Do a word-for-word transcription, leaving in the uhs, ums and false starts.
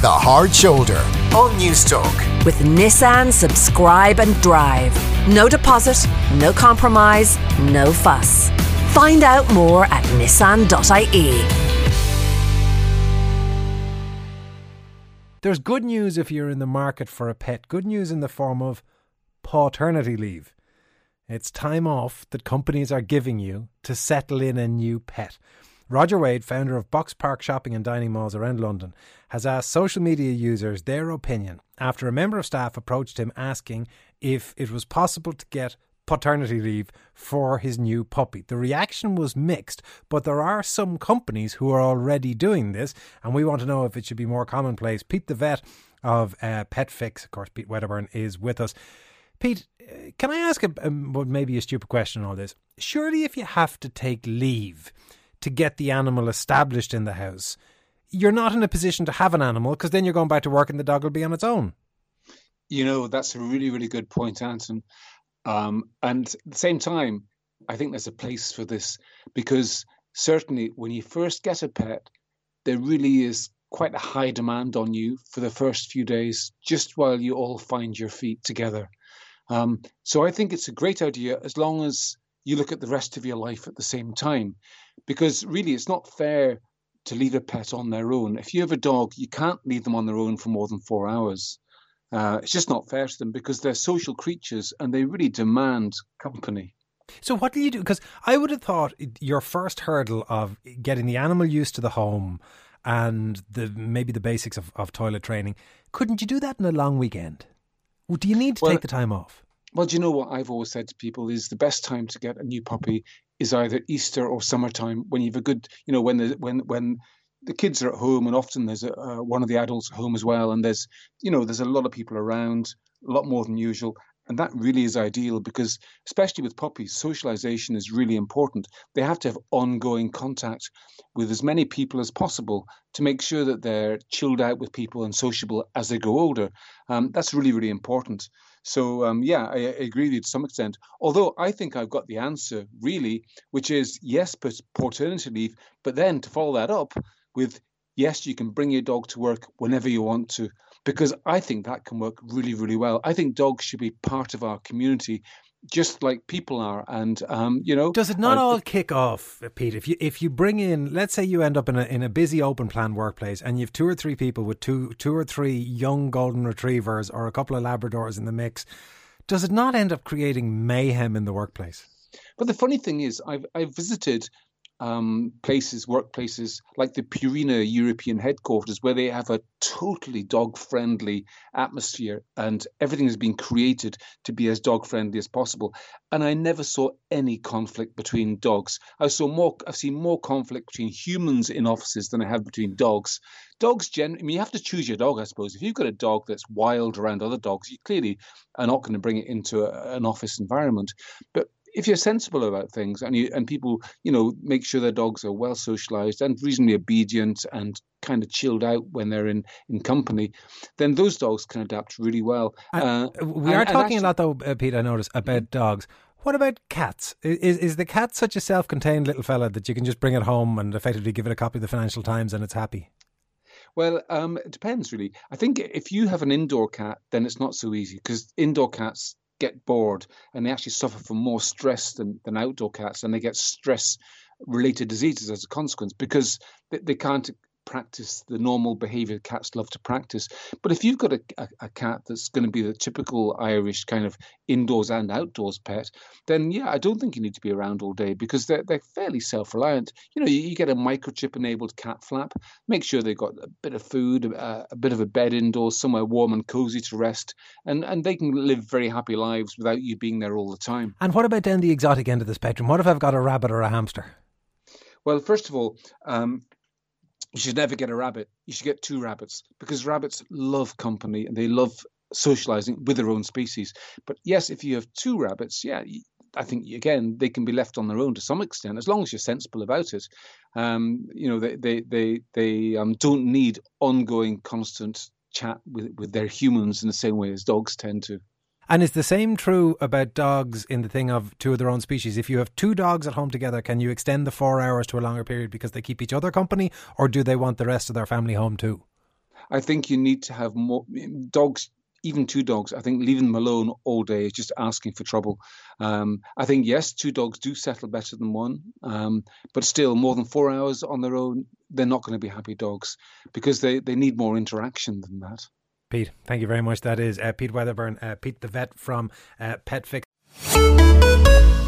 The Hard Shoulder on Newstalk. With Nissan Subscribe and Drive. No deposit, no compromise, no fuss. Find out more at nissan dot I E. There's good news if you're in the market for a pet. Good news in the form of paternity leave. It's time off that companies are giving you to settle in a new pet. Roger Wade, founder of Box Park Shopping and Dining Malls around London, has asked social media users their opinion after a member of staff approached him asking if it was possible to get paternity leave for his new puppy. The reaction was mixed, but there are some companies who are already doing this, and we want to know if it should be more commonplace. Pete the vet of uh, PetFix, of course, Pete Wedderburn, is with us. Pete, can I ask a, um, maybe a stupid question on all this? Surely if you have to take leave to get the animal established in the house, you're not in a position to have an animal because then you're going back to work and the dog will be on its own. You know, that's a really, really good point, Anton. Um, and at the same time, I think there's a place for this because certainly when you first get a pet, there really is quite a high demand on you for the first few days, just while you all find your feet together. Um, so I think it's a great idea as long as you look at the rest of your life at the same time, because really it's not fair to leave a pet on their own. If you have a dog, you can't leave them on their own for more than four hours. Uh, it's just not fair to them because they're social creatures and they really demand company. So what do you do? Because I would have thought your first hurdle of getting the animal used to the home and the maybe the basics of, of toilet training, couldn't you do that in a long weekend? Do you need to well, take the time off? Well, do you know what I've always said to people is the best time to get a new puppy is either Easter or summertime when you've a good, you know, when the, when when the kids are at home and often there's a, uh, one of the adults at home as well, and there's, you know, there's a lot of people around, a lot more than usual, and that really is ideal because especially with puppies, socialization is really important. They have to have ongoing contact with as many people as possible to make sure that they're chilled out with people and sociable as they grow older. Um, that's really, really important. So, um, yeah, I, I agree with you to some extent, although I think I've got the answer, really, which is yes, paternity leave, but then to follow that up with yes, you can bring your dog to work whenever you want to, because I think that can work really, really well. I think dogs should be part of our community, just like people are. And, um, you know... Does it not uh, all kick off, Pete? If you if you bring in, let's say you end up in a in a busy open plan workplace and you've two or three people with two two or three young golden retrievers or a couple of Labradors in the mix, does it not end up creating mayhem in the workplace? But the funny thing is, I've I've visited um, places, workplaces like the Purina European headquarters, where they have a totally dog-friendly atmosphere and everything has been created to be as dog-friendly as possible. And I never saw any conflict between dogs. I saw more. I've seen more conflict between humans in offices than I have between dogs. Dogs, gen- I mean, you have to choose your dog, I suppose. If you've got a dog that's wild around other dogs, you clearly are not going to bring it into a, an office environment. But if you're sensible about things and you and people, you know, make sure their dogs are well socialized and reasonably obedient and kind of chilled out when they're in, in company, then those dogs can adapt really well. Uh, we are and, talking and actually, a lot, though, uh, Pete, I noticed, about dogs. What about cats? Is is the cat such a self-contained little fella that you can just bring it home and effectively give it a copy of the Financial Times and it's happy? Well, um, it depends, really. I think if you have an indoor cat, then it's not so easy because indoor cats get bored and they actually suffer from more stress than, than outdoor cats, and they get stress related diseases as a consequence because they, they can't practice the normal behavior cats love to practice. But if you've got a, a, a cat that's going to be the typical Irish kind of indoors and outdoors pet, then yeah, I don't think you need to be around all day because they're, they're fairly self-reliant. You know, you, you get a microchip enabled cat flap, make sure they've got a bit of food, a, a bit of a bed indoors, somewhere warm and cozy to rest, and, and they can live very happy lives without you being there all the time. And what about down the exotic end of the spectrum? What if I've got a rabbit or a hamster? Well, first of all, um, you should never get a rabbit. You should get two rabbits because rabbits love company and they love socializing with their own species. But yes, if you have two rabbits, yeah, I think, again, they can be left on their own to some extent, as long as you're sensible about it. Um, you know, they they they, they um, don't need ongoing, constant chat with, with their humans in the same way as dogs tend to. And is the same true about dogs in the thing of two of their own species? If you have two dogs at home together, can you extend the four hours to a longer period because they keep each other company, or do they want the rest of their family home too? I think you need to have more dogs. Even two dogs, I think leaving them alone all day is just asking for trouble. Um, I think, yes, two dogs do settle better than one, um, but still more than four hours on their own, they're not going to be happy dogs because they, they need more interaction than that. Pete, thank you very much. That is uh, Pete Wedderburn, uh, Pete the vet from uh, Pet Fix.